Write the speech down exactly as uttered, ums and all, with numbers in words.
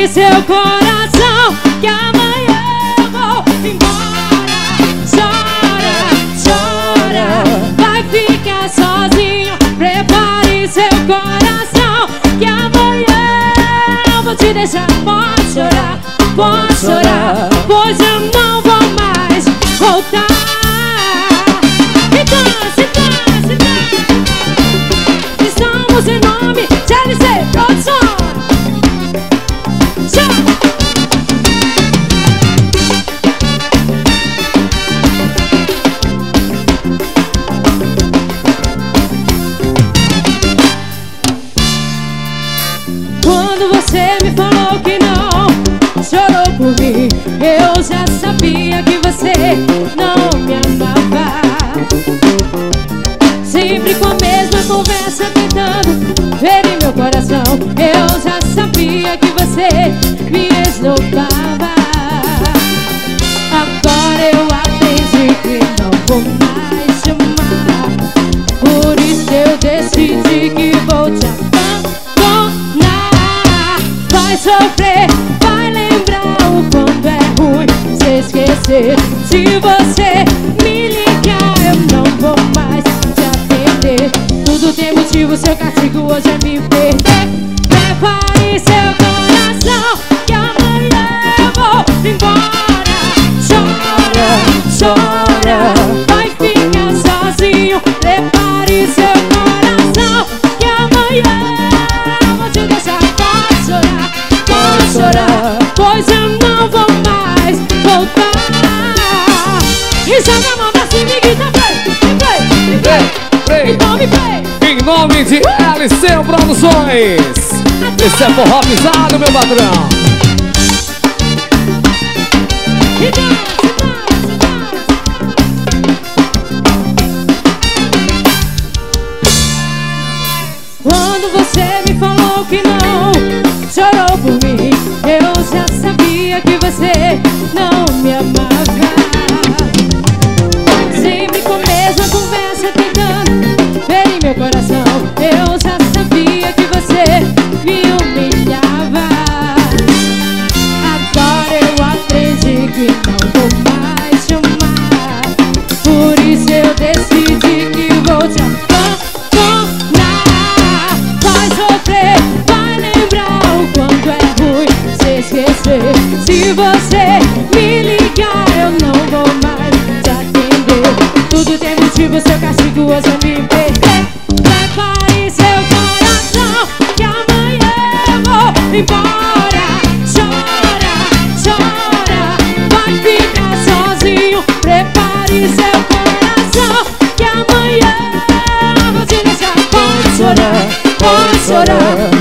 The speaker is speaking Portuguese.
seu coração, que amanhã eu vou embora. Chora, chora, vai ficar sozinho. Prepare seu coração, que amanhã eu vou te deixar. Pode chorar, pode chorar, pois eu não vou mais voltar. Então, então, então, estamos em nome de L C Produções. Quando você me falou que não, chorou por mim, eu já sabia que você não me amava. Sempre com a mesma conversa tentando ferir meu coração, eu já sabia que você me esnobava. Agora eu aprendi que não vou mais te amar, por isso eu decidi que vou te abandonar. Vai sofrer, vai lembrar o quanto é ruim se esquecer. Se você me ligar eu não vou mais te atender. Tudo tem motivo, seu castigo hoje é me perder. Prepare seu coração, que amanhã eu vou embora. Chora, chora, vai ficar sozinho. Prepare seu coração, que amanhã eu vou te deixar. Pode chorar, pode chorar, pois eu não vou mais voltar. E joga a mão pra cima e grita play, play, play, play. Então me play. Em nome de L C Produções. Esse é forró pisado, meu patrão. E dança, dança, dança. Quando você me falou que não, chorou por mim, eu já sabia que você não me amava. Sempre com a mesma conversa tentando ferir meu coração, eu já sabia que você me humilhava. Agora eu aprendi que não vou mais te amar, por isso eu decidi que vou te abandonar. Vai sofrer, vai lembrar o quanto é ruim se esquecer. Se você me ligar eu não vou mais te atender. Tudo tem motivo, seu castigo hoje é me perder. Prepare seu coração, que amanhã eu vou embora. Chora, chora, vai ficar sozinho. Prepare seu coração, que amanhã eu vou te deixar. Pode chorar, pode chorar,